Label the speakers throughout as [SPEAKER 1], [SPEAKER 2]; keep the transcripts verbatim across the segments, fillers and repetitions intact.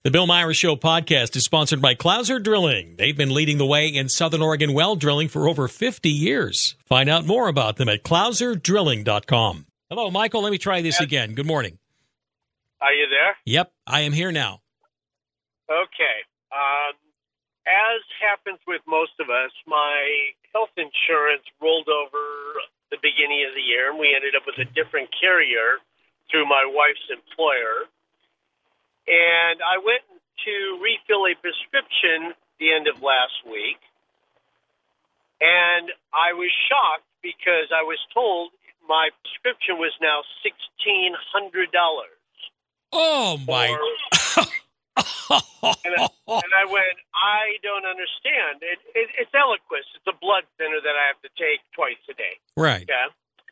[SPEAKER 1] The Bill Myers Show podcast is sponsored by Clouser Drilling. They've been leading the way in Southern Oregon well drilling for over fifty years. Find out more about them at clouser drilling dot com. Hello, Michael. Let me try this again. Good morning.
[SPEAKER 2] Are you there?
[SPEAKER 1] Yep, I am here now.
[SPEAKER 2] Okay. Um, as happens with most of us, my health insurance rolled over the beginning of the year, and we ended up with a different carrier through my wife's employer. And I went to refill a prescription the end of last week, and I was shocked because I was told my prescription was now sixteen hundred dollars.
[SPEAKER 1] Oh, my.
[SPEAKER 2] and, I, and I went, I don't understand. It, it, it's Eliquis. It's a blood thinner that I have to take twice a day.
[SPEAKER 1] Right.
[SPEAKER 2] Yeah.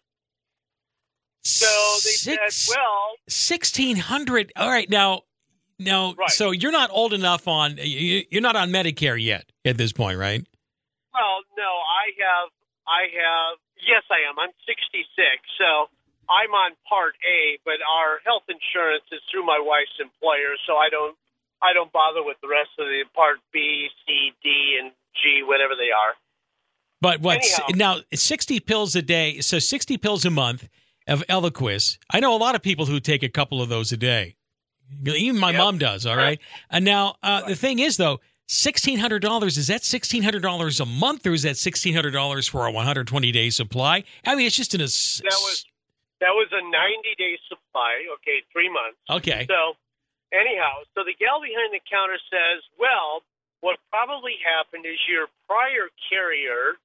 [SPEAKER 2] So they
[SPEAKER 1] Six,
[SPEAKER 2] said, well.
[SPEAKER 1] sixteen hundred dollars. All right. Now, now
[SPEAKER 2] right.
[SPEAKER 1] So you're not old enough on, you're not on Medicare yet at this point, right?
[SPEAKER 2] Well, no, I have, I have, yes, I am. I'm sixty-six. So I'm on Part A, but our health insurance is through my wife's employer, so I don't I don't bother with the rest of the Part B, C, D, and G, whatever they are.
[SPEAKER 1] But what
[SPEAKER 2] Anyhow.
[SPEAKER 1] now? Sixty pills a day, so sixty pills a month of Eliquis. I know a lot of people who take a couple of those a day. Even my
[SPEAKER 2] Yep.
[SPEAKER 1] mom does. All right. And now uh,
[SPEAKER 2] Right.
[SPEAKER 1] the thing is, though, sixteen hundred dollars is that sixteen hundred dollars a month, or is that sixteen hundred dollars for a one hundred twenty day supply? I mean, it's just in a.
[SPEAKER 2] That was that was a ninety day supply. Okay, three months.
[SPEAKER 1] Okay.
[SPEAKER 2] So anyhow, so the gal behind the counter says, well, what probably happened is your prior carrier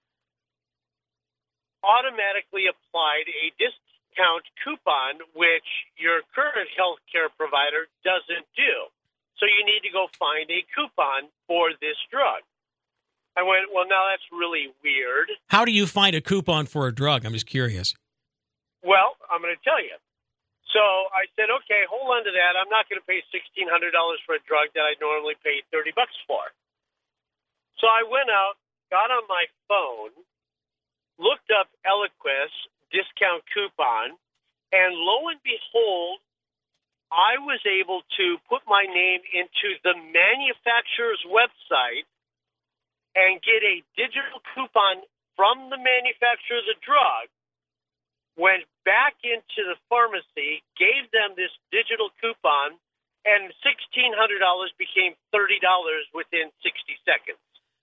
[SPEAKER 2] automatically applied a discount coupon, which your current health care provider doesn't do. So you need to go find a coupon for this drug. I went, well, now that's really weird.
[SPEAKER 1] How do you find a coupon for a drug? I'm just curious.
[SPEAKER 2] Well, I'm going to tell you. So I said, okay, hold on to that. I'm not going to pay sixteen hundred dollars for a drug that I normally pay thirty bucks for. So I went out, got on my phone, looked up Eliquis discount coupon, and lo and behold, I was able to put my name into the manufacturer's website and get a digital coupon from the manufacturer of the drug, went back into the pharmacy, gave them this digital coupon, and sixteen hundred dollars became thirty dollars within sixty seconds.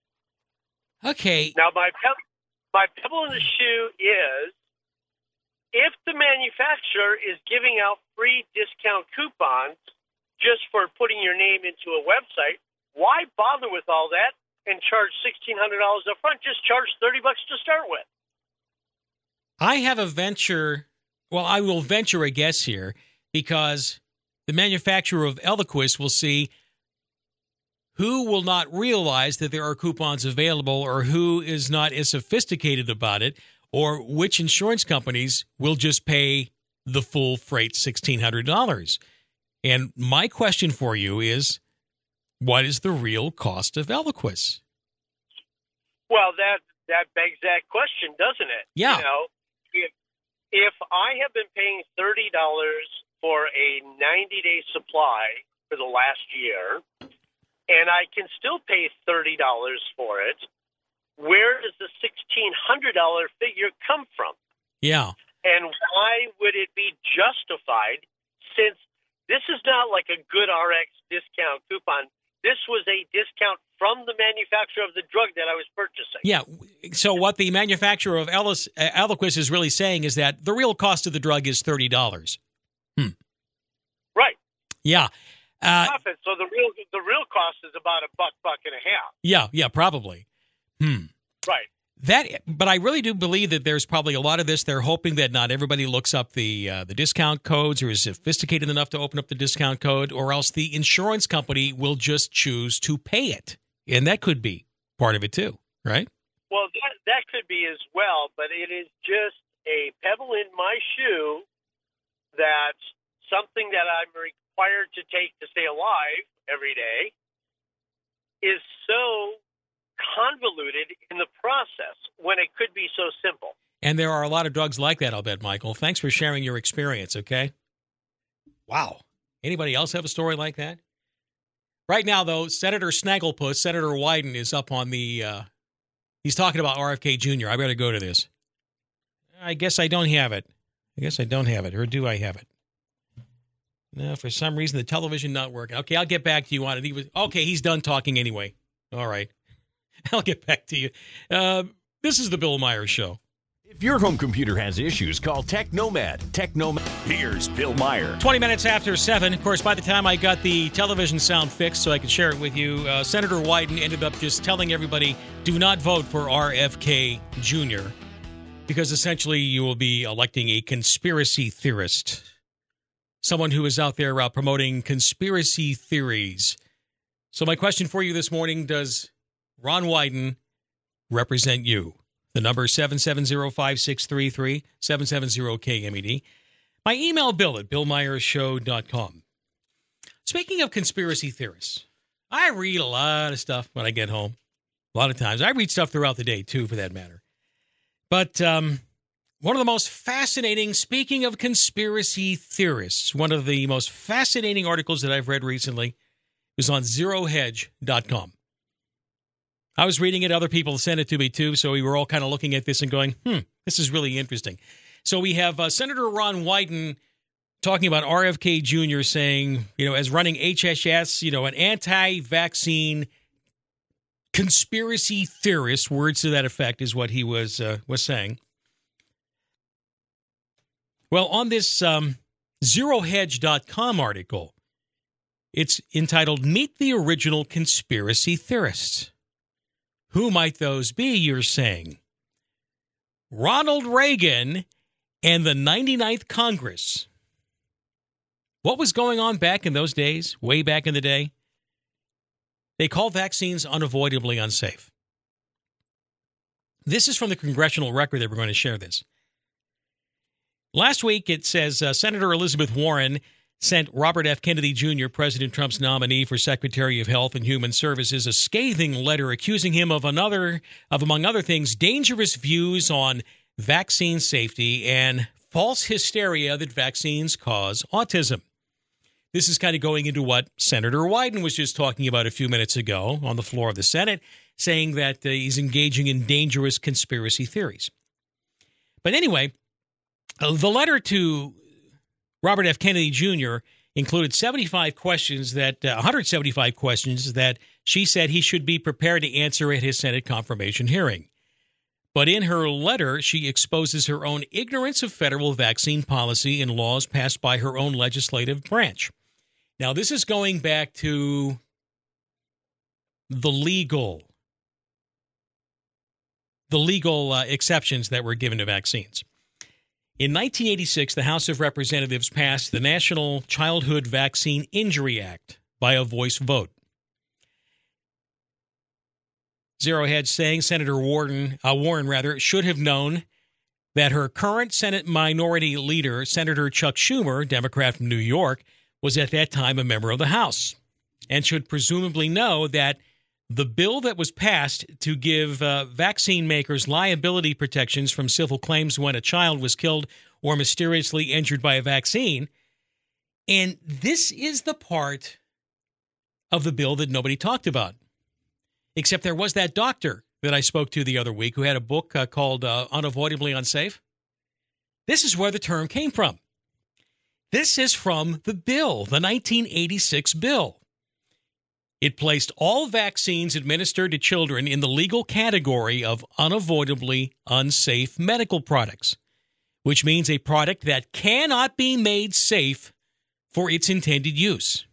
[SPEAKER 1] Okay.
[SPEAKER 2] Now, my, pe- my pebble in the shoe is, if the manufacturer is giving out free discount coupons just for putting your name into a website, why bother with all that and charge sixteen hundred dollars up front? Just charge thirty bucks to start with.
[SPEAKER 1] I have a venture. Well, I will venture a guess here because the manufacturer of Eliquis will see who will not realize that there are coupons available or who is not as sophisticated about it, or which insurance companies will just pay the full freight sixteen hundred dollars. And my question for you is, what is the real cost of Eliquis?
[SPEAKER 2] Well, that that begs that question, doesn't it?
[SPEAKER 1] Yeah.
[SPEAKER 2] You know, if, if I have been paying thirty dollars for a ninety-day supply for the last year, and I can still pay thirty dollars for it, where does the sixteen hundred dollars figure come from?
[SPEAKER 1] Yeah.
[SPEAKER 2] And why would it be justified, since this is not like a good R X discount coupon? This was a discount from the manufacturer of the drug that I was purchasing.
[SPEAKER 1] Yeah. So what the manufacturer of Elis, uh, Eliquis is really saying is that the real cost of the drug is thirty dollars. Hmm.
[SPEAKER 2] Right.
[SPEAKER 1] Yeah. Uh,
[SPEAKER 2] Profit. So the real the real cost is about a buck, buck and a half.
[SPEAKER 1] yeah, yeah, probably. Hmm.
[SPEAKER 2] Right.
[SPEAKER 1] That, but I really do believe that there's probably a lot of this. They're hoping that not everybody looks up the uh, the discount codes or is sophisticated enough to open up the discount code, or else the insurance company will just choose to pay it, and that could be part of it too, right?
[SPEAKER 2] Well, that that could be as well, but it is just a pebble in my shoe that something that I'm required to take to stay alive every day is so convoluted in the process when it could be so simple.
[SPEAKER 1] And there are a lot of drugs like that, I'll bet, Michael. Thanks for sharing your experience, okay? Wow. Anybody else have a story like that? Right now, though, Senator Snagglepuss, Senator Wyden, is up on the, uh, he's talking about R F K Junior I better go to this. I guess I don't have it. I guess I don't have it. Or do I have it? No, for some reason, the television not working. Okay, I'll get back to you on it. He was Okay, he's done talking anyway. All right. I'll get back to you. Uh, this is the Bill Myers Show.
[SPEAKER 3] If your home computer has issues, call Technomad. Technomad. Here's Bill Meyer.
[SPEAKER 1] twenty minutes after seven. Of course, by the time I got the television sound fixed so I could share it with you, uh, Senator Wyden ended up just telling everybody, do not vote for R F K Junior because essentially you will be electing a conspiracy theorist. Someone who is out there uh, promoting conspiracy theories. So my question for you this morning, does Ron Wyden represent you? The number is seven seven zero, five six three three, seven seven zero K M E D. My email, bill at bill myers show dot com. Speaking of conspiracy theorists, I read a lot of stuff when I get home. A lot of times. I read stuff throughout the day, too, for that matter. But um, one of the most fascinating, speaking of conspiracy theorists, one of the most fascinating articles that I've read recently was on zero hedge dot com. I was reading it. Other people sent it to me, too. So we were all kind of looking at this and going, hmm, this is really interesting. So we have uh, Senator Ron Wyden talking about R F K Junior saying, you know, as running H H S, you know, an anti-vaccine conspiracy theorist, words to that effect is what he was uh, was saying. Well, on this um, zero hedge dot com article, it's entitled, Meet the Original Conspiracy Theorists. Who might those be, you're saying? Ronald Reagan and the ninety-ninth Congress. What was going on back in those days, way back in the day? They called vaccines unavoidably unsafe. This is from the Congressional Record that we're going to share this. Last week, it says uh, Senator Elizabeth Warren sent Robert F. Kennedy Junior, President Trump's nominee for Secretary of Health and Human Services, a scathing letter accusing him of another, of among other things, dangerous views on vaccine safety and false hysteria that vaccines cause autism. This is kind of going into what Senator Wyden was just talking about a few minutes ago on the floor of the Senate, saying that uh, he's engaging in dangerous conspiracy theories. But anyway, uh, the letter to Robert F. Kennedy Junior included seventy-five questions that uh, one hundred seventy-five questions that she said he should be prepared to answer at his Senate confirmation hearing. But in her letter, she exposes her own ignorance of federal vaccine policy and laws passed by her own legislative branch. Now, this is going back to the legal, the legal uh, exceptions that were given to vaccines. In nineteen eighty-six, the House of Representatives passed the National Childhood Vaccine Injury Act by a voice vote. Zero Hedge saying Senator Warren, uh, Warren rather, should have known that her current Senate Minority Leader, Senator Chuck Schumer, Democrat from New York, was at that time a member of the House, and should presumably know that the bill that was passed to give uh, vaccine makers liability protections from civil claims when a child was killed or mysteriously injured by a vaccine, and this is the part of the bill that nobody talked about. Except there was that doctor that I spoke to the other week who had a book uh, called uh, Unavoidably Unsafe. This is where the term came from. This is from the bill, the nineteen eighty-six bill. It placed all vaccines administered to children in the legal category of unavoidably unsafe medical products, which means a product that cannot be made safe for its intended use.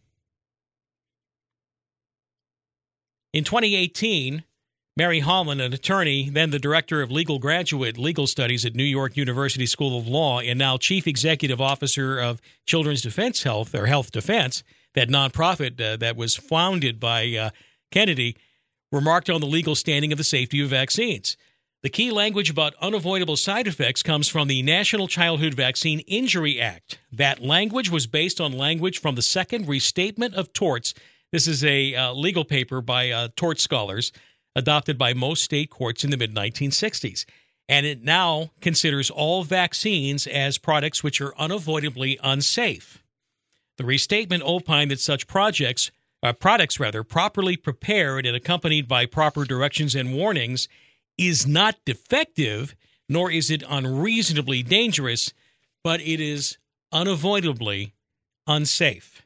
[SPEAKER 1] In twenty eighteen, Mary Holland, an attorney, then the director of legal graduate legal studies at New York University School of Law, and now chief executive officer of Children's Defense Health, or Health Defense, that nonprofit uh, that was founded by uh, Kennedy, remarked on the legal standing of the safety of vaccines. The key language about unavoidable side effects comes from the National Childhood Vaccine Injury Act. That language was based on language from the Second Restatement of Torts. This is a uh, legal paper by uh, tort scholars adopted by most state courts in the mid nineteen sixties. And it now considers all vaccines as products which are unavoidably unsafe. The restatement opined that such projects uh, products rather, properly prepared and accompanied by proper directions and warnings is not defective, nor is it unreasonably dangerous, but it is unavoidably unsafe.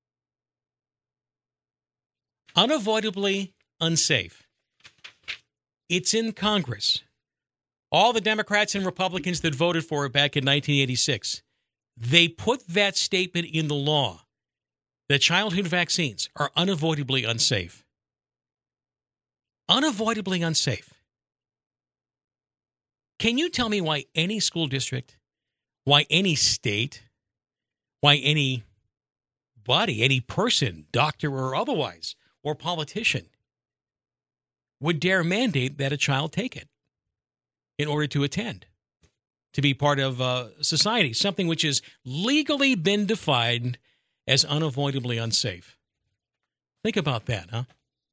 [SPEAKER 1] Unavoidably unsafe. It's in Congress. All the Democrats and Republicans that voted for it back in nineteen eighty-six, they put that statement in the law that childhood vaccines are unavoidably unsafe. Unavoidably unsafe. Can you tell me why any school district, why any state, why any body, any person, doctor or otherwise, or politician, would dare mandate that a child take it in order to attend, to be part of uh, society, something which has legally been defined as unavoidably unsafe? Think about that, huh?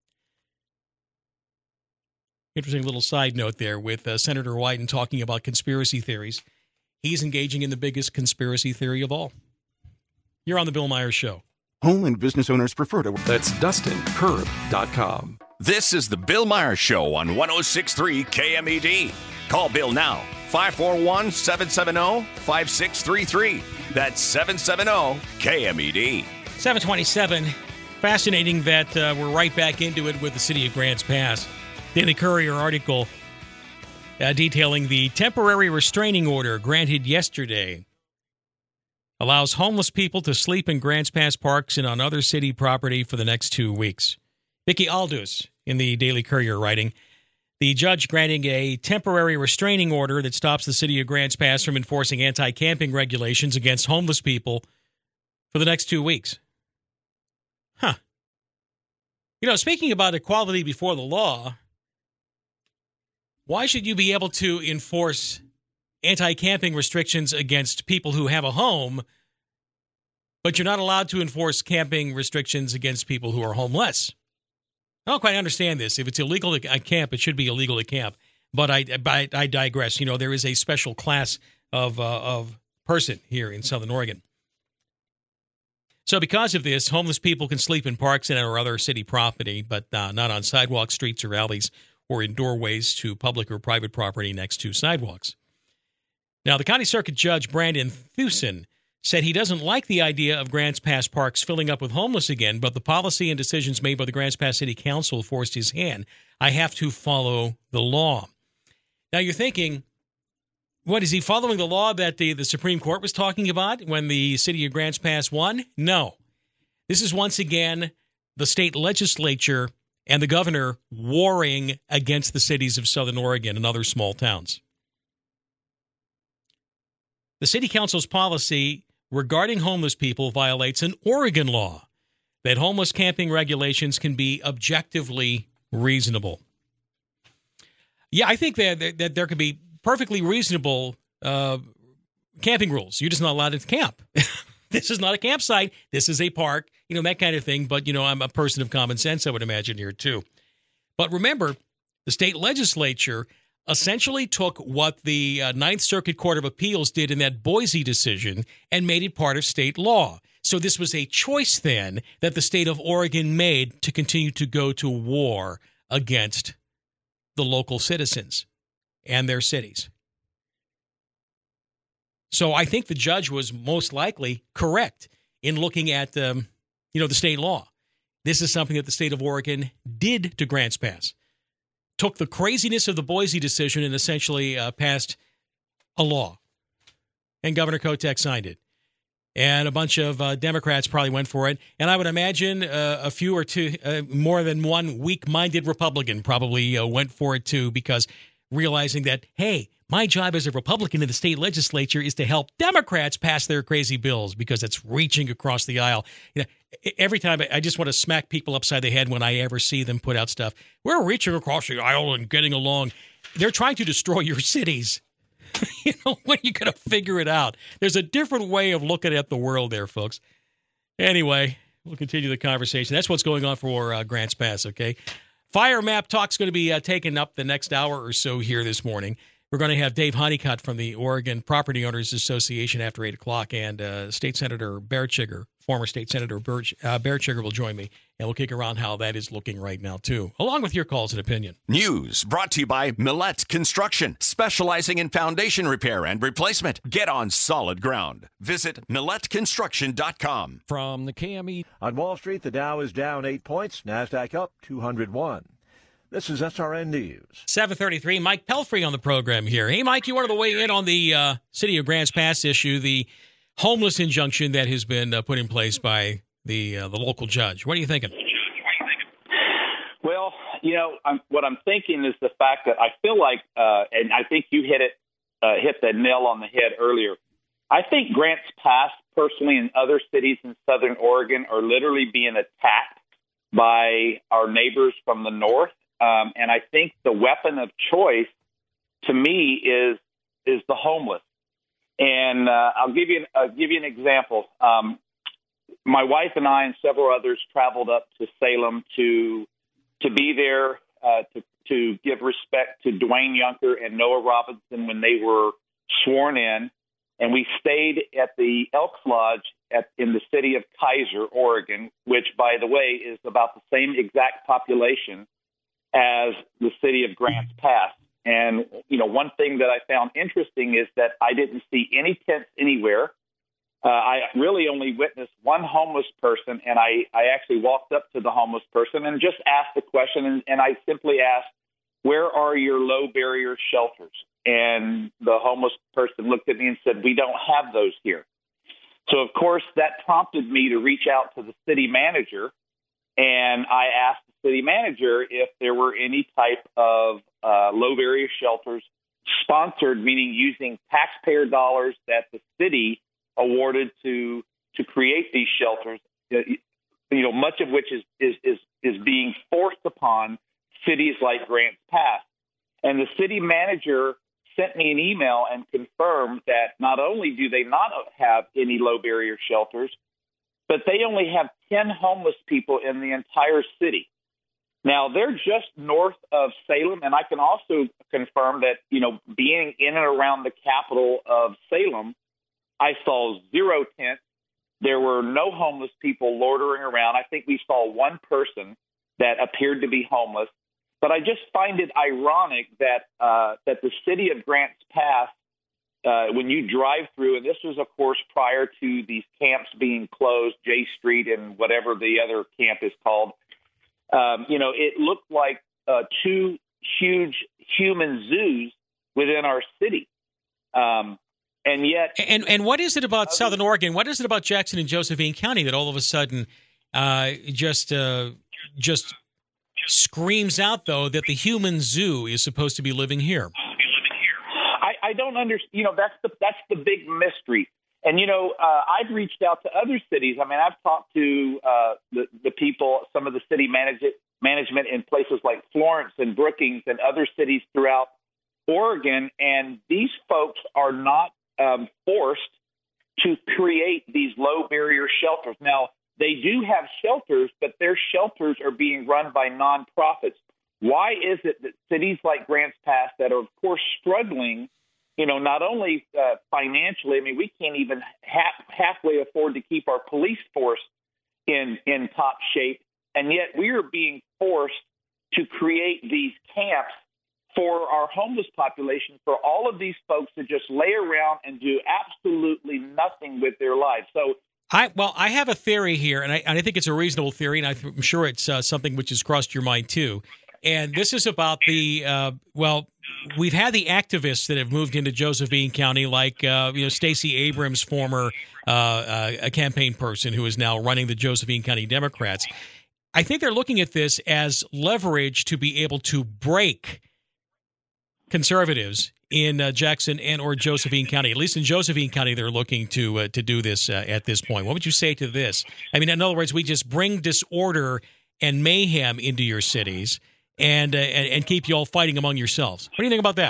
[SPEAKER 1] Interesting little side note there with uh, Senator Wyden talking about conspiracy theories. He's engaging in the biggest conspiracy theory of all. You're on the Bill Myers Show.
[SPEAKER 4] Home and business owners prefer to...
[SPEAKER 5] That's Dustin Curb dot com.
[SPEAKER 3] This is the Bill Myers Show on one oh six point three K M E D. Call Bill now, five four one, seven seven zero, five six three three. That's seven seven zero K M E D.
[SPEAKER 1] seven twenty-seven. Fascinating that uh, we're right back into it with the city of Grants Pass. Daily Courier article uh, detailing the temporary restraining order granted yesterday allows homeless people to sleep in Grants Pass parks and on other city property for the next two weeks. Vicky Aldous in the Daily Courier writing, the judge granting a temporary restraining order that stops the city of Grants Pass from enforcing anti-camping regulations against homeless people for the next two weeks. Huh. You know, speaking about equality before the law, why should you be able to enforce anti-camping restrictions against people who have a home, but you're not allowed to enforce camping restrictions against people who are homeless? I don't quite understand this. If it's illegal to camp, it should be illegal to camp. But I, I, I digress. You know, there is a special class of uh, of person here in Southern Oregon. So because of this, homeless people can sleep in parks and or other city property, but uh, not on sidewalks, streets, or alleys, or in doorways to public or private property next to sidewalks. Now, the County Circuit Judge Brandon Thusen said he doesn't like the idea of Grants Pass parks filling up with homeless again, but the policy and decisions made by the Grants Pass City Council forced his hand. I have to follow the law. Now, you're thinking, what, is he following the law that the, the Supreme Court was talking about when the city of Grants Pass won? No. This is once again the state legislature and the governor warring against the cities of Southern Oregon and other small towns. The city council's policy regarding homeless people violates an Oregon law that homeless camping regulations can be objectively reasonable. Yeah, I think that, that there could be perfectly reasonable uh, camping rules. You're just not allowed to camp. This is not a campsite. This is a park, you know, that kind of thing. But, you know, I'm a person of common sense, I would imagine, here, too. But remember, the state legislature essentially took what the uh, Ninth Circuit Court of Appeals did in that Boise decision and made it part of state law. So this was a choice then that the state of Oregon made to continue to go to war against the local citizens and their cities. So I think the judge was most likely correct in looking at, um, you know, the state law. This is something that the state of Oregon did to Grants Pass. Took the craziness of the Boise decision and essentially uh, passed a law. And Governor Kotek signed it. And a bunch of uh, Democrats probably went for it. And I would imagine uh, a few or two, uh, more than one weak-minded Republican probably uh, went for it too, because realizing that, hey, my job as a Republican in the state legislature is to help Democrats pass their crazy bills because it's reaching across the aisle. You know, every time I just want to smack people upside the head when I ever see them put out stuff. We're reaching across the aisle and getting along. They're trying to destroy your cities. You know, when are you going to figure it out? There's a different way of looking at the world there, folks. Anyway, we'll continue the conversation. That's what's going on for uh, Grants Pass, okay? Fire map talk's going to be uh, taken up the next hour or so here this morning. We're going to have Dave Honeycutt from the Oregon Property Owners Association after eight o'clock and uh, State Senator Bertschiger former state senator Birch, uh, Bear Sugar will join me, and we'll kick around how that is looking right now, too, along with your calls and opinion.
[SPEAKER 3] News brought to you by Millette Construction, specializing in foundation repair and replacement. Get on solid ground. Visit millette construction dot com.
[SPEAKER 5] From the K M E.
[SPEAKER 6] On Wall Street, the Dow is down eight points, NASDAQ up two hundred one. This is S R N News.
[SPEAKER 1] seven thirty-three, Mike Pelfrey on the program here. Hey, Mike, you wanted to weigh in on the uh, City of Grants Pass issue, the homeless injunction that has been uh, put in place by the uh, the local judge. What are you thinking?
[SPEAKER 7] Well, you know, I'm, what I'm thinking is the fact that I feel like, uh, and I think you hit it, uh, hit the nail on the head earlier. I think Grants Pass, personally, and other cities in Southern Oregon are literally being attacked by our neighbors from the north. Um, and I think the weapon of choice, to me, is is the homeless. And uh, I'll give you I'll give you an example. Um, my wife and I and several others traveled up to Salem to to be there uh, to to give respect to Dwayne Yunker and Noah Robinson when they were sworn in, and we stayed at the Elks Lodge at in the city of Kaiser, Oregon, which, by the way, is about the same exact population as the city of Grants Pass. And, you know, one thing that I found interesting is that I didn't see any tents anywhere. Uh, I really only witnessed one homeless person, and I, I actually walked up to the homeless person and just asked the question, and, and I simply asked, where are your low-barrier shelters? And the homeless person looked at me and said, we don't have those here. So, of course, that prompted me to reach out to the city manager, and I asked the city manager if there were any type of uh, low-barrier shelters sponsored, meaning using taxpayer dollars that the city awarded to to create these shelters, you know, much of which is is is, is being forced upon cities like Grants Pass. And the city manager sent me an email and confirmed that not only do they not have any low-barrier shelters, but they only have ten homeless people in the entire city. Now, they're just north of Salem, and I can also confirm that, you know, being in and around the capital of Salem, I saw zero tents. There were no homeless people loitering around. I think we saw one person that appeared to be homeless. But I just find it ironic that uh, that the city of Grants Pass, uh, when you drive through, and this was, of course, prior to these camps being closed, J Street and whatever the other camp is called, um, you know, it looked like uh, two huge human zoos within our city. Um, and yet...
[SPEAKER 1] And and what is it about Southern Oregon? What is it about Jackson and Josephine County that all of a sudden uh, just uh, just... screams out, though, that the human zoo is supposed to be living here?
[SPEAKER 7] I, I don't understand. You know, that's the that's the big mystery. And, you know, uh, I've reached out to other cities. I mean, I've talked to uh, the, the people, some of the city manage- management in places like Florence and Brookings and other cities throughout Oregon, and these folks are not um, forced to create these low-barrier shelters. Now, they do have shelters, but their shelters are being run by nonprofits. Why is it that cities like Grants Pass that are, of course, struggling, you know, not only uh, financially, I mean, we can't even half, halfway afford to keep our police force in, in top shape, and yet we are being forced to create these camps for our homeless population, for all of these folks to just lay around and do absolutely nothing with their lives. So,
[SPEAKER 1] I well, I have a theory here, and I, and I think it's a reasonable theory, and I'm sure it's uh, something which has crossed your mind too. And this is about the uh, well, we've had the activists that have moved into Josephine County, like uh, you know Stacey Abrams, former uh, uh, a campaign person who is now running the Josephine County Democrats. I think they're looking at this as leverage to be able to break conservatives in uh, Jackson and or Josephine County. At least in Josephine County, they're looking to uh, to do this uh, at this point. What would you say to this? I mean, in other words, we just bring disorder and mayhem into your cities and uh, and, and keep you all fighting among yourselves. What do you think about that?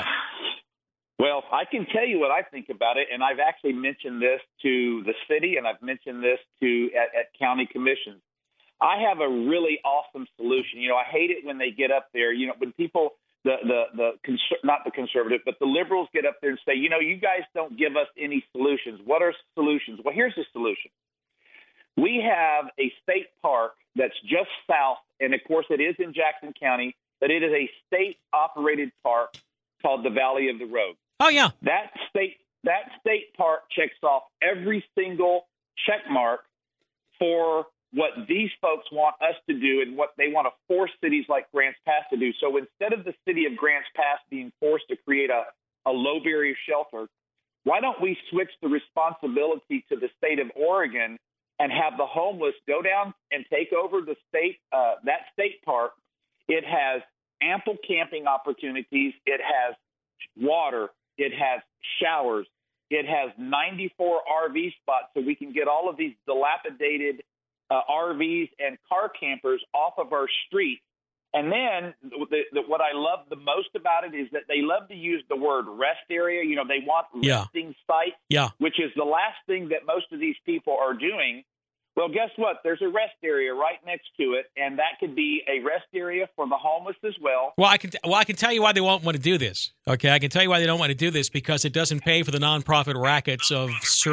[SPEAKER 7] Well, I can tell you what I think about it, and I've actually mentioned this to the city, and I've mentioned this to at, at county commissions. I have a really awesome solution. You know, I hate it when they get up there. You know, when people the the the conser- not the conservative, but the liberals get up there and say, you know, you guys don't give us any solutions. What are solutions? Well, here's the solution. We have a state park that's just south, and of course it is in Jackson County, but it is a state-operated park called the Valley of the Rogue.
[SPEAKER 1] Oh, yeah.
[SPEAKER 7] That state that state park checks off every single check mark for what these folks want us to do and what they want to force cities like Grants Pass to do. So instead of the city of Grants Pass being forced to create a, a low-barrier shelter, why don't we switch the responsibility to the state of Oregon and have the homeless go down and take over the state, uh, that state park? It has ample camping opportunities. It has water. It has showers. It has ninety-four R V spots, so we can get all of these dilapidated uh, R Vs and car campers off of our streets. And then the, the, what I love the most about it is that they love to use the word rest area. You know, they want
[SPEAKER 1] Yeah.
[SPEAKER 7] resting sites,
[SPEAKER 1] Yeah.
[SPEAKER 7] which is the last thing that most of these people are doing. Well, guess what? There's a rest area right next to it, and that could be a rest area for the homeless as well.
[SPEAKER 1] Well, I can t- well I can tell you why they won't want to do this. Okay, I can tell you why they don't want to do this, because it doesn't pay for the nonprofit rackets of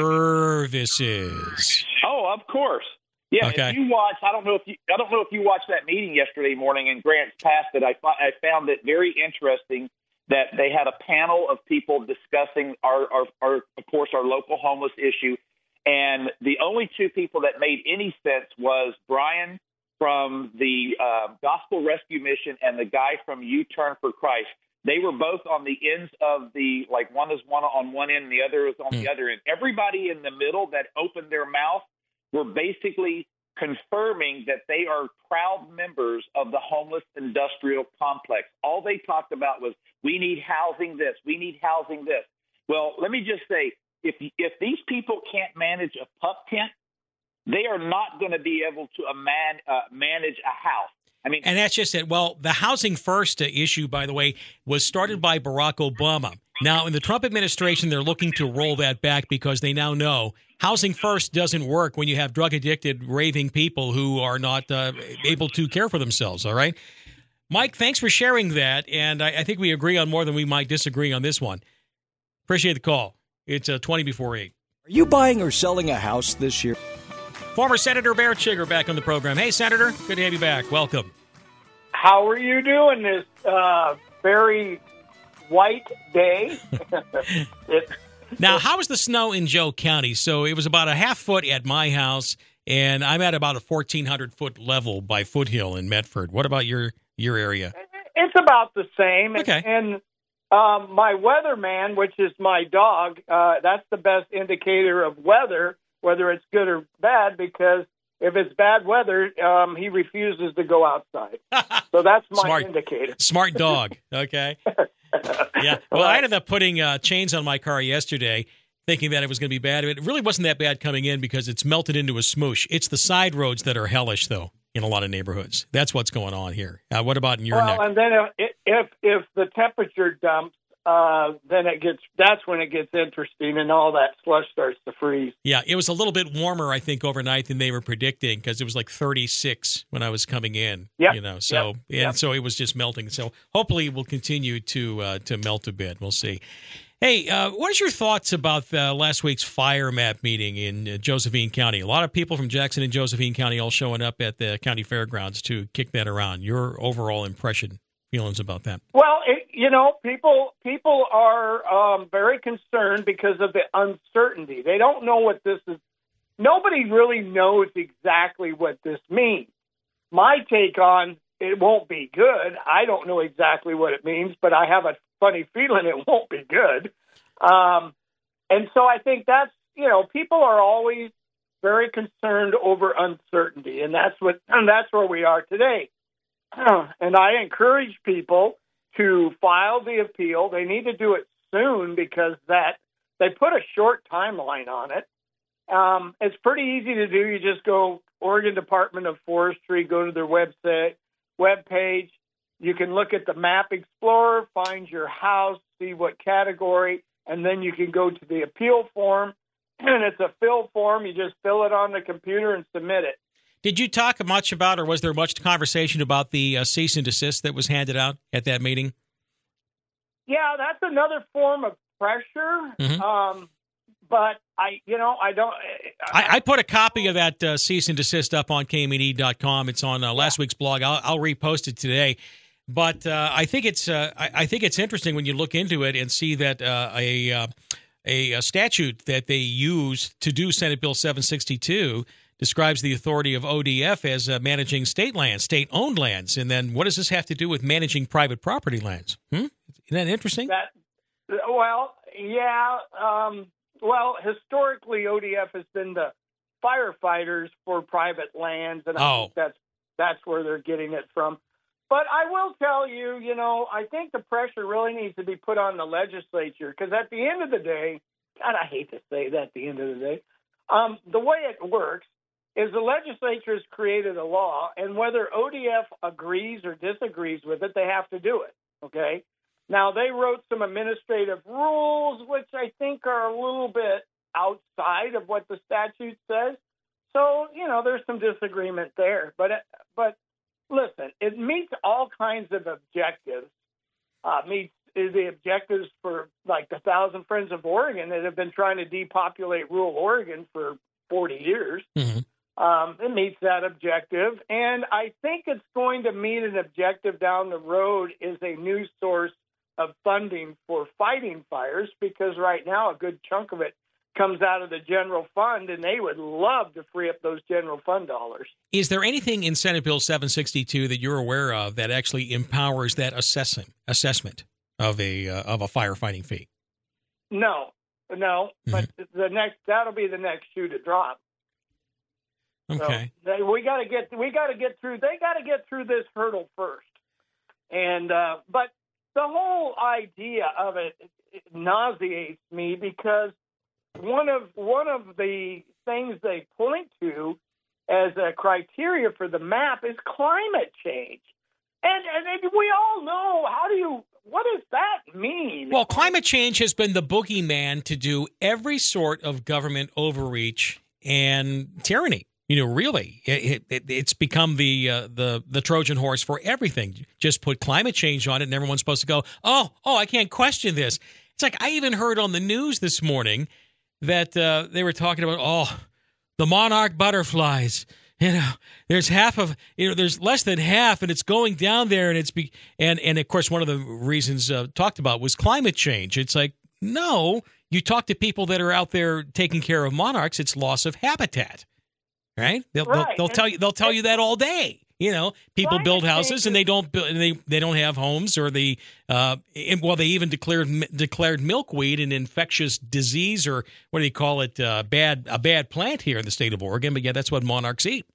[SPEAKER 1] services.
[SPEAKER 7] Oh, of course. Yeah,
[SPEAKER 1] Okay.
[SPEAKER 7] if you watch, I don't know if you, I don't know if you watched that meeting yesterday morning in Grants Pass, that I, fi- I found it very interesting that they had a panel of people discussing our, our, our, of course, our local homeless issue. And the only two people that made any sense was Brian from the uh, Gospel Rescue Mission and the guy from U-Turn for Christ. They were both on the ends of the, like one is one on one end and the other is on
[SPEAKER 1] Hmm.
[SPEAKER 7] the other end. Everybody in the middle that opened their mouth were basically confirming that they are proud members of the homeless industrial complex. All they talked about was, we need housing this, we need housing this. Well, let me just say, if if these people can't manage a pup tent, they are not going to be able to a man, uh, manage a house. I mean,
[SPEAKER 1] And that's just it. Well, the Housing First uh, issue, by the way, was started by Barack Obama. Now, in the Trump administration, they're looking to roll that back because they now know Housing First doesn't work when you have drug-addicted, raving people who are not uh, able to care for themselves, all right? Mike, thanks for sharing that, and I, I think we agree on more than we might disagree on this one. Appreciate the call. It's uh, twenty before eight.
[SPEAKER 8] Are you buying or selling a house this year?
[SPEAKER 1] Former Senator Barrett Chigger back on the program. Hey, Senator, good to have you back. Welcome.
[SPEAKER 9] How are you doing this uh, very white day? it,
[SPEAKER 1] Now, how was the snow in Joe County? So it was about a half foot at my house, and I'm at about a fourteen hundred foot level by Foothill in Medford. What about your your area?
[SPEAKER 9] it's about the same.
[SPEAKER 1] Okay.
[SPEAKER 9] And, and um, my weatherman, which is my dog, uh, that's the best indicator of weather, whether it's good or bad, because if it's bad weather, um, he refuses to go outside. So that's my
[SPEAKER 1] Smart.
[SPEAKER 9] indicator.
[SPEAKER 1] Smart dog. Okay. Yeah. Well, I ended up putting uh, chains on my car yesterday, thinking that it was going to be bad. It really wasn't that bad coming in because it's melted into a smoosh. It's the side roads that are hellish, though, in a lot of neighborhoods. That's what's going on here. Uh, what about in your
[SPEAKER 9] Well,
[SPEAKER 1] neck?
[SPEAKER 9] and then if if, if the temperature dumps, uh, then it gets that's when it gets interesting, and all that slush starts to freeze.
[SPEAKER 1] Yeah, it was a little bit warmer, I think, overnight than they were predicting because it was like thirty-six when I was coming in.
[SPEAKER 9] Yep.
[SPEAKER 1] You know, so
[SPEAKER 9] Yep.
[SPEAKER 1] and
[SPEAKER 9] Yep.
[SPEAKER 1] so it was just melting. So hopefully it will continue to uh, to melt a bit. We'll see. Hey, uh, what is your thoughts about uh, last week's fire map meeting in uh, Josephine County? A lot of people from Jackson and Josephine County all showing up at the county fairgrounds to kick that around. Your overall impression, feelings about that?
[SPEAKER 9] Well, it, you know, people people are um, very concerned because of the uncertainty. They don't know what this is. Nobody really knows exactly what this means. My take on it won't be good. I don't know exactly what it means, but I have a funny feeling it won't be good. Um, and so I think that's, you know, people are always very concerned over uncertainty, and that's what and that's where we are today. And I encourage people to file the appeal. They need to do it soon because that they put a short timeline on it. Um, it's pretty easy to do. You just go Oregon Department of Forestry, go to their website, web page. You can look at the Map Explorer, find your house, see what category, and then you can go to the appeal form. And it's a fill form. You just fill it on the computer and submit it.
[SPEAKER 1] Did you talk much about, or was there much conversation about the uh, cease and desist that was handed out at that meeting?
[SPEAKER 9] Yeah, that's another form of pressure.
[SPEAKER 1] Mhm.
[SPEAKER 9] Um, but I, you know, I don't.
[SPEAKER 1] I, I put a copy of that uh, cease and desist up on K M E D dot com. It's on uh, last yeah. week's blog. I'll, I'll repost it today. But uh, I think it's uh, I, I think it's interesting when you look into it and see that uh, a, uh, a a statute that they use to do Senate Bill seven sixty-two describes the authority of O D F as uh, managing state lands, state-owned lands. And then what does this have to do with managing private property lands? Hmm? Isn't that interesting?
[SPEAKER 9] That, well, yeah. Um, well, historically, O D F has been the firefighters for private lands, and I
[SPEAKER 1] oh.
[SPEAKER 9] think that's that's where they're getting it from. But I will tell you, you know, I think the pressure really needs to be put on the legislature because at the end of the day, God, I hate to say that at the end of the day, um, the way it works is the legislature has created a law, and whether O D F agrees or disagrees with it, they have to do it, okay? Now, they wrote some administrative rules, which I think are a little bit outside of what the statute says. So, you know, there's some disagreement there. But, but listen, it meets all kinds of objectives. Uh, meets the objectives for, like, the Thousand Friends of Oregon that have been trying to depopulate rural Oregon for forty years.
[SPEAKER 1] Mm-hmm.
[SPEAKER 9] Um, it meets that objective. And I think it's going to meet an objective down the road is a new source of funding for fighting fires, because right now a good chunk of it comes out of the general fund, and they would love to free up those general fund dollars.
[SPEAKER 1] Is there anything in Senate Bill seven sixty-two that you're aware of that actually empowers that assessing, assessment of a uh, of a firefighting fee?
[SPEAKER 9] No, no, mm-hmm. but the next that'll be the next shoe to drop.
[SPEAKER 1] Okay,
[SPEAKER 9] so they, we got to get we got to get through. They got to get through this hurdle first, and uh, but the whole idea of it, it nauseates me because one of one of the things they point to as a criteria for the map is climate change, and and we all know how do you what does that mean?
[SPEAKER 1] Well, climate change has been the boogeyman to do every sort of government overreach and tyranny. You know, really, it, it, it's become the uh, the the Trojan horse for everything. Just put climate change on it, and everyone's supposed to go, oh, oh, I can't question this. It's like I even heard on the news this morning that uh, they were talking about, oh, the monarch butterflies. You know, there's half of, you know, there's less than half, and it's going down there, and it's be, and and of course, one of the reasons uh, talked about was climate change. It's like, no, you talk to people that are out there taking care of monarchs, it's loss of habitat. Right? They'll,
[SPEAKER 9] right.
[SPEAKER 1] they'll, they'll tell you. They'll tell you that all day. You know, people build houses and they don't build. And they they don't have homes, or the uh, well, they even declared declared milkweed an infectious disease, or what do you call it? Uh, bad a bad plant here in the state of Oregon. But yeah, that's what monarchs eat.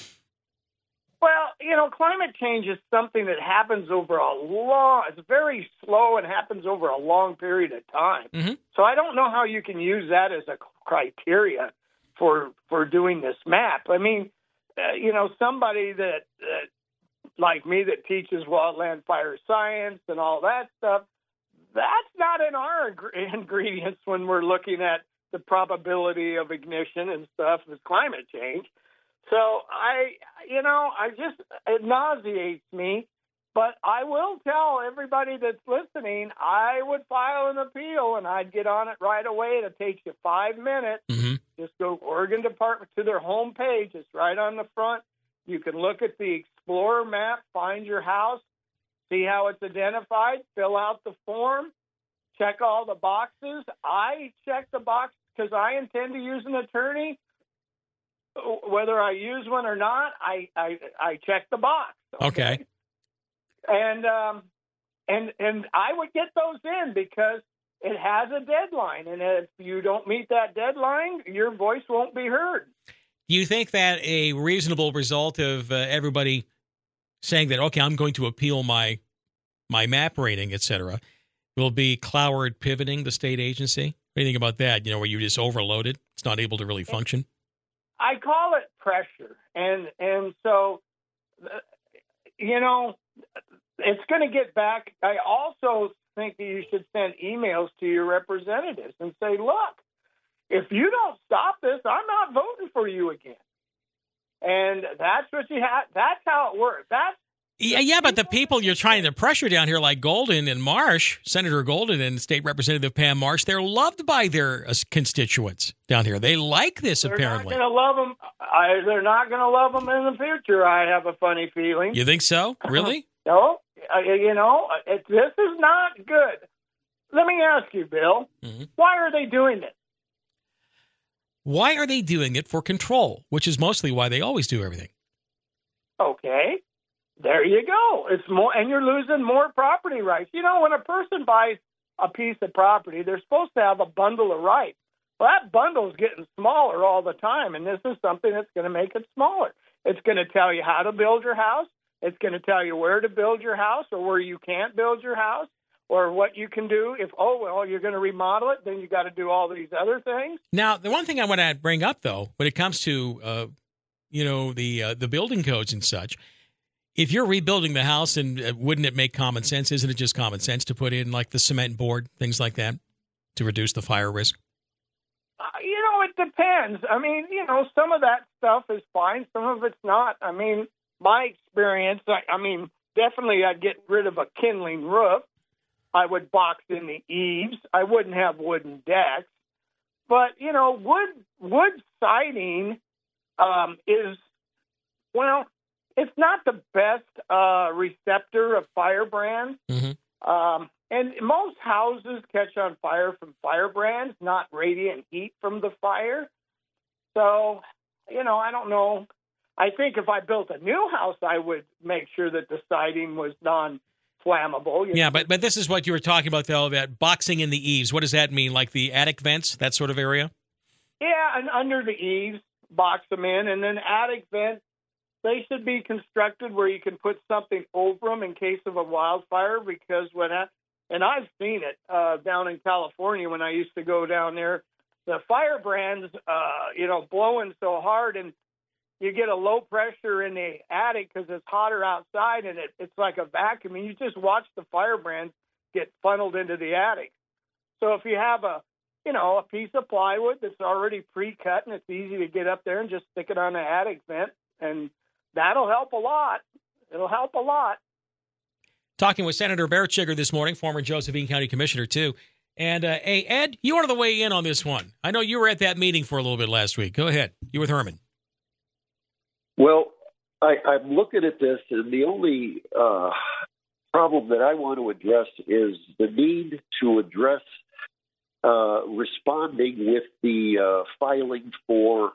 [SPEAKER 9] Well, you know, climate change is something that happens over a long. It's very slow and happens over a long period of time.
[SPEAKER 1] Mm-hmm.
[SPEAKER 9] So I don't know how you can use that as a criteria for for doing this map. I mean, uh, you know, somebody that, uh, like me, that teaches wildland fire science and all that stuff, that's not in our ing- ingredients when we're looking at the probability of ignition and stuff with climate change. So I, you know, I just, it nauseates me. But I will tell everybody that's listening, I would file an appeal, and I'd get on it right away. It takes you five minutes.
[SPEAKER 1] Mm-hmm.
[SPEAKER 9] Just go Oregon Department to their home page. It's right on the front. You can look at the Explorer map, find your house, see how it's identified, fill out the form, check all the boxes. I check the box because I intend to use an attorney. Whether I use one or not, I, I, I check the box.
[SPEAKER 1] Okay. okay.
[SPEAKER 9] And um, and and I would get those in because it has a deadline, and if you don't meet that deadline, your voice won't be heard.
[SPEAKER 1] Do you think that a reasonable result of uh, everybody saying that, okay, I'm going to appeal my my map rating, et cetera, will be Cloward pivoting the state agency? What do you think about that? You know, where you just overloaded, it's not able to really function.
[SPEAKER 9] I call it pressure, and and so you know. It's going to get back. I also think that you should send emails to your representatives and say, look, if you don't stop this, I'm not voting for you again. And that's what you have. That's how it works. That's
[SPEAKER 1] Yeah, yeah, but the people you're trying to pressure down here, like Golden and Marsh, Senator Golden and State Representative Pam Marsh, they're loved by their uh, constituents down here. They like this,
[SPEAKER 9] they're
[SPEAKER 1] apparently.
[SPEAKER 9] They're not going to love them. I, they're not going to love them in the future. I have a funny feeling.
[SPEAKER 1] You think so? Really?
[SPEAKER 9] No. Uh, you know, it, this is not good. Let me ask you, Bill, mm-hmm. why are they doing this?
[SPEAKER 1] Why are they doing it? For control, which is mostly why they always do everything.
[SPEAKER 9] Okay. There you go. It's more, and you're losing more property rights. You know, when a person buys a piece of property, they're supposed to have a bundle of rights. Well, that bundle is getting smaller all the time, and this is something that's going to make it smaller. It's going to tell you how to build your house. It's going to tell you where to build your house or where you can't build your house or what you can do. If, oh, well, you're going to remodel it, then you got to do all these other things.
[SPEAKER 1] Now, the one thing I want to bring up, though, when it comes to, uh, you know, the uh, the building codes and such, if you're rebuilding the house, and uh, wouldn't it make common sense? Isn't it just common sense to put in like the cement board, things like that, to reduce the fire risk?
[SPEAKER 9] Uh, you know, it depends. I mean, you know, some of that stuff is fine. Some of it's not. I mean, my experience, I, I mean, definitely I'd get rid of a kindling roof. I would box in the eaves. I wouldn't have wooden decks. But, you know, wood, wood siding um, is, well, it's not the best uh, receptor of firebrands. Mm-hmm. Um, and most houses catch on fire from firebrands, not radiant heat from the fire. So, you know, I don't know. I think if I built a new house, I would make sure that the siding was non-flammable. You
[SPEAKER 1] yeah,
[SPEAKER 9] know?
[SPEAKER 1] but but this is what you were talking about, though, that boxing in the eaves. What does that mean? Like the attic vents, that sort of area?
[SPEAKER 9] Yeah, and under the eaves, box them in. And then attic vents, they should be constructed where you can put something over them in case of a wildfire, because when I, and I've seen it uh, down in California when I used to go down there, the firebrands, uh, you know, blowing so hard, and you get a low pressure in the attic because it's hotter outside, and it, it's like a vacuum, and you just watch the firebrands get funneled into the attic. So if you have a, you know, a piece of plywood that's already pre-cut and it's easy to get up there and just stick it on the attic vent, and that'll help a lot. It'll help a lot.
[SPEAKER 1] Talking with Senator Beretschiger this morning, former Josephine County Commissioner, too. And, uh, hey, Ed, you wanted to weigh in on this one. I know you were at that meeting for a little bit last week. Go ahead. You with Herman.
[SPEAKER 10] Well, I, I'm looking at this, and the only uh, problem that I want to address is the need to address uh, responding with the uh, filing for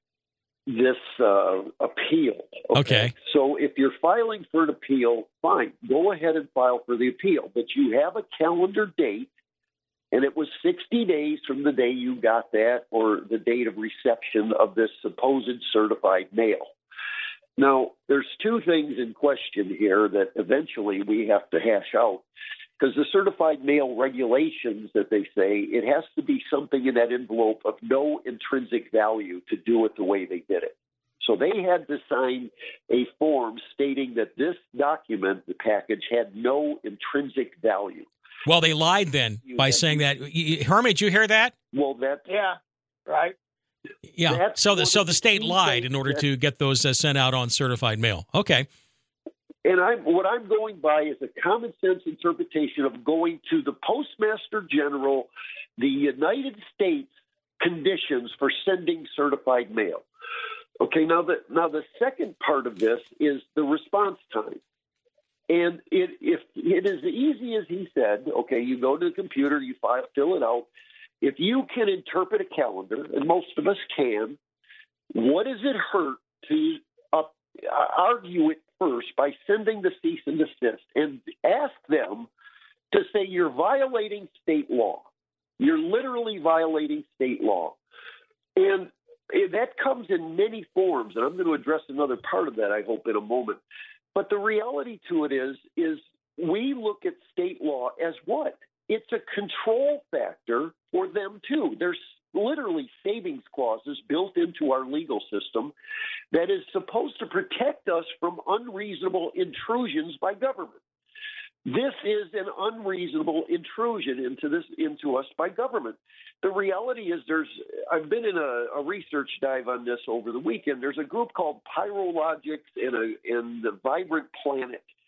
[SPEAKER 10] this uh, appeal. Okay?
[SPEAKER 1] okay.
[SPEAKER 10] So if you're filing for an appeal, fine, go ahead and file for the appeal. But you have a calendar date, and it was sixty days from the day you got that or the date of reception of this supposed certified mail. Now, there's two things in question here that eventually we have to hash out, because the certified mail regulations that they say, it has to be something in that envelope of no intrinsic value to do it the way they did it. So they had to sign a form stating that this document, the package, had no intrinsic value.
[SPEAKER 1] Well, they lied then by saying that. Herman, did you hear that?
[SPEAKER 10] Well, that's...
[SPEAKER 9] Yeah, right.
[SPEAKER 1] Yeah,
[SPEAKER 10] That's
[SPEAKER 1] so the so the state lied in order to get those uh, sent out on certified mail. Okay.
[SPEAKER 10] And I'm, what I'm going by is a common sense interpretation of going to the Postmaster General, the United States conditions for sending certified mail. Okay, now the now the second part of this is the response time. And it, if it is easy as he said, okay, you go to the computer, you file, fill it out. If you can interpret a calendar, and most of us can, what does it hurt to uh, argue it first by sending the cease and desist and ask them to say you're violating state law? You're literally violating state law. And that comes in many forms, and I'm going to address another part of that, I hope, in a moment. But the reality to it is, is we look at state law as what? It's a control factor for them, too. There's literally savings clauses built into our legal system that is supposed to protect us from unreasonable intrusions by government. This is an unreasonable intrusion into this into us by government. The reality is there's I've been in a, a research dive on this over the weekend. There's a group called Pyrologics and, a, and the Vibrant Planet.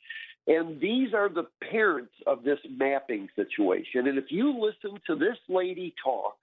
[SPEAKER 10] And these are the parents of this mapping situation. And if you listen to this lady talk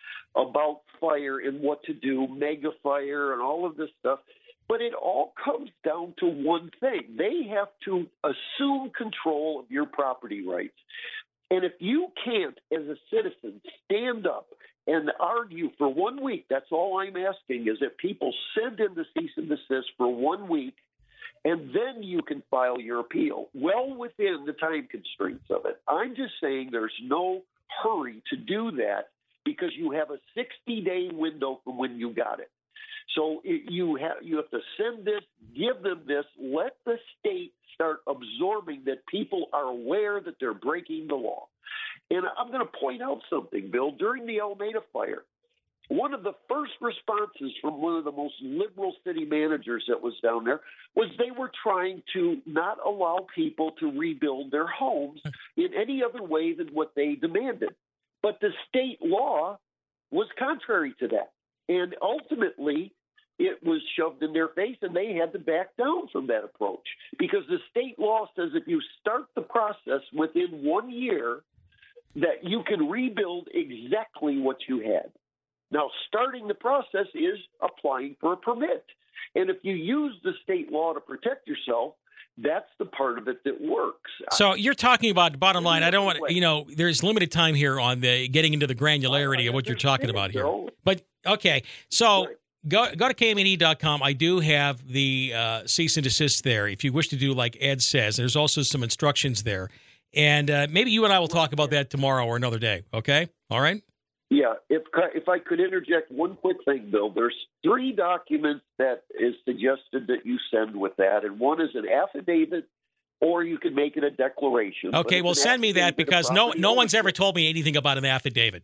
[SPEAKER 10] about fire and what to do, mega fire and all of this stuff, but it all comes down to one thing. They have to assume control of your property rights. And if you can't, as a citizen, stand up and argue for one week, that's all I'm asking, is that people send in the cease and desist for one week, and then you can file your appeal, well within the time constraints of it. I'm just saying there's no hurry to do that because you have a sixty-day window from when you got it. So you have you have to send this, give them this, let the state start absorbing that people are aware that they're breaking the law. And I'm going to point out something, Bill. During the Alameda fire, one of the first responses from one of the most liberal city managers that was down there was they were trying to not allow people to rebuild their homes in any other way than what they demanded. But the state law was contrary to that. And ultimately, it was shoved in their face, and they had to back down from that approach because the state law says if you start the process within one year, that you can rebuild exactly what you had. Now, starting the process is applying for a permit. And if you use the state law to protect yourself, that's the part of it that works.
[SPEAKER 1] So you're talking about, bottom line, I don't want, you know, there's limited time here on the getting into the granularity of what you're talking about here. But, okay, so go go to K M E D dot com. I do have the uh, cease and desist there. If you wish to do like Ed says, there's also some instructions there. And uh, maybe you and I will talk about that tomorrow or another day, okay? All right?
[SPEAKER 10] Yeah, if if I could interject one quick thing, Bill, there's three documents that is suggested that you send with that, and one is an affidavit, or you can make it a declaration.
[SPEAKER 1] Okay, well, send me that because no no one's ever told me anything about an affidavit.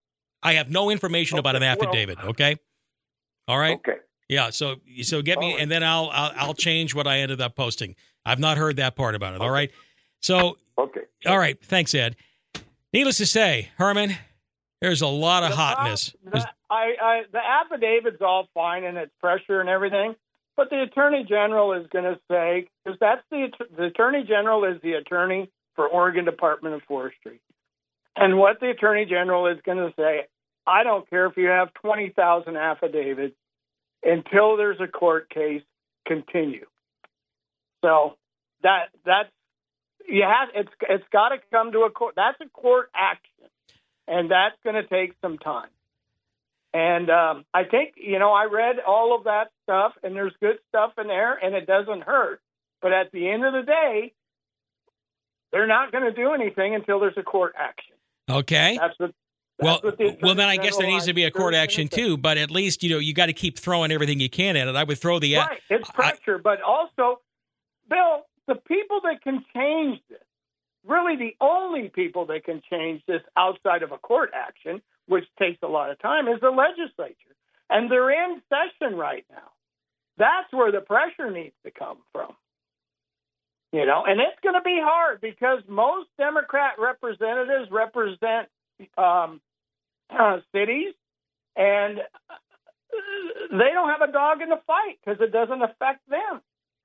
[SPEAKER 1] I have no information okay, about an affidavit. Well, okay, all right.
[SPEAKER 10] Okay.
[SPEAKER 1] Yeah. So so get me, right. and then I'll, I'll I'll change what I ended up posting. I've not heard that part about it. Okay. All right. So
[SPEAKER 10] okay.
[SPEAKER 1] All right. Thanks, Ed. Needless to say, Herman. There's a lot of
[SPEAKER 9] the,
[SPEAKER 1] hotness.
[SPEAKER 9] The, I, I, the affidavit's all fine and it's pressure and everything, but the Attorney General is going to say, because that's the, the Attorney General is the attorney for Oregon Department of Forestry. And what the Attorney General is going to say, I don't care if you have twenty thousand affidavits, until there's a court case, continue. So that that's, you have, it's it's got to come to a court. That's a court action. And that's going to take some time. And um, I think, you know, I read all of that stuff, and there's good stuff in there, and it doesn't hurt. But at the end of the day, they're not going to do anything until there's a court action.
[SPEAKER 1] Okay.
[SPEAKER 9] That's what.
[SPEAKER 1] Well,
[SPEAKER 9] That's what the
[SPEAKER 1] well, then I guess there needs to be a court action too. But at least, you know, you got to keep throwing everything you can at it. I would throw the
[SPEAKER 9] right. It's pressure, I, but also, Bill, the people that can change this. Really, the only people that can change this outside of a court action, which takes a lot of time, is the legislature. And they're in session right now. That's where the pressure needs to come from. You know, and it's going to be hard because most Democrat representatives represent um, uh, cities, and they don't have a dog in the fight because it doesn't affect them.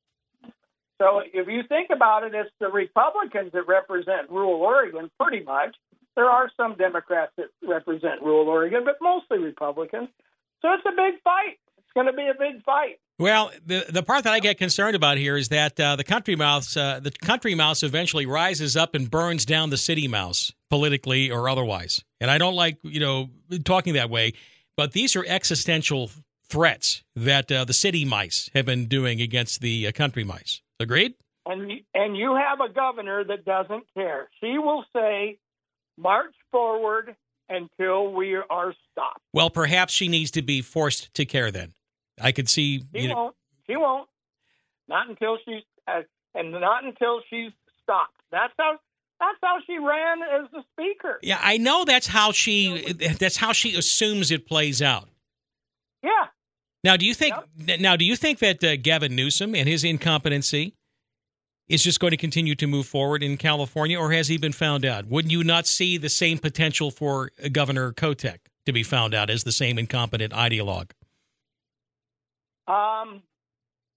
[SPEAKER 9] So if you think about it, it's the Republicans that represent rural Oregon, pretty much. There are some Democrats that represent rural Oregon, but mostly Republicans. So it's a big fight. It's going to be a big fight.
[SPEAKER 1] Well, the the part that I get concerned about here is that uh, the country mouse, uh, the country mouse eventually rises up and burns down the city mouse, politically or otherwise. And I don't like, you know, talking that way, but these are existential threats that uh, the city mice have been doing against the uh, country mice. Agreed?
[SPEAKER 9] And and you have a governor that doesn't care. She will say, march forward until we are stopped.
[SPEAKER 1] Well, perhaps she needs to be forced to care then. I could see...
[SPEAKER 9] She
[SPEAKER 1] you know,
[SPEAKER 9] won't. She won't. Not until she's... Uh, and not until she's stopped. That's how... That's how she ran as the speaker.
[SPEAKER 1] Yeah, I know that's how she... That's how she assumes it plays out.
[SPEAKER 9] Yeah.
[SPEAKER 1] Now, do you think? Yep. Now, do you think that uh, Gavin Newsom and his incompetency is just going to continue to move forward in California, or has he been found out? Wouldn't you not see the same potential for uh, Governor Kotek to be found out as the same incompetent ideologue?
[SPEAKER 9] Um,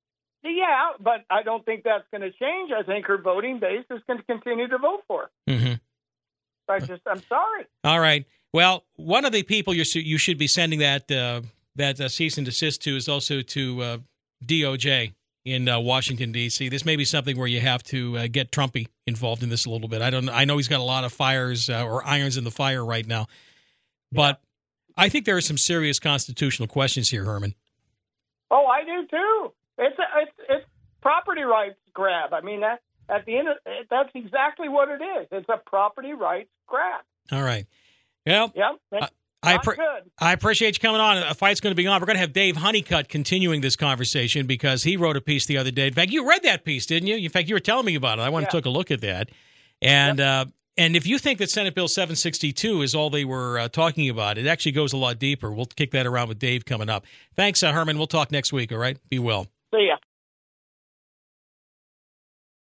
[SPEAKER 9] Yeah, but I don't think that's going to change. I think her voting base is going to continue to vote for her.
[SPEAKER 1] Mm-hmm.
[SPEAKER 9] I just, I'm sorry.
[SPEAKER 1] All right. Well, one of the people you you should be sending that uh, that uh, cease and desist to is also to uh, D O J in uh, Washington, D C. This may be something where you have to uh, get Trumpy involved in this a little bit. I don't. I know he's got a lot of fires uh, or irons in the fire right now, but yeah. I think there are some serious constitutional questions here, Herman.
[SPEAKER 9] Oh, I do too. It's a, it's it's property rights grab. I mean, that at the end, of, that's exactly what it is. It's a property rights grab.
[SPEAKER 1] All right. Well,
[SPEAKER 9] yep.
[SPEAKER 1] Uh, I, pre- I appreciate you coming on. A fight's going to be on. We're going to have Dave Honeycutt continuing this conversation because he wrote a piece the other day. In fact, you read that piece, didn't you? In fact, you were telling me about it. I went yeah. and took a look at that. And yep. uh, and if you think that Senate Bill seven sixty-two is all they were uh, talking about, it actually goes a lot deeper. We'll kick that around with Dave coming up. Thanks, uh, Herman. We'll talk next week, all right? Be well.
[SPEAKER 9] See ya.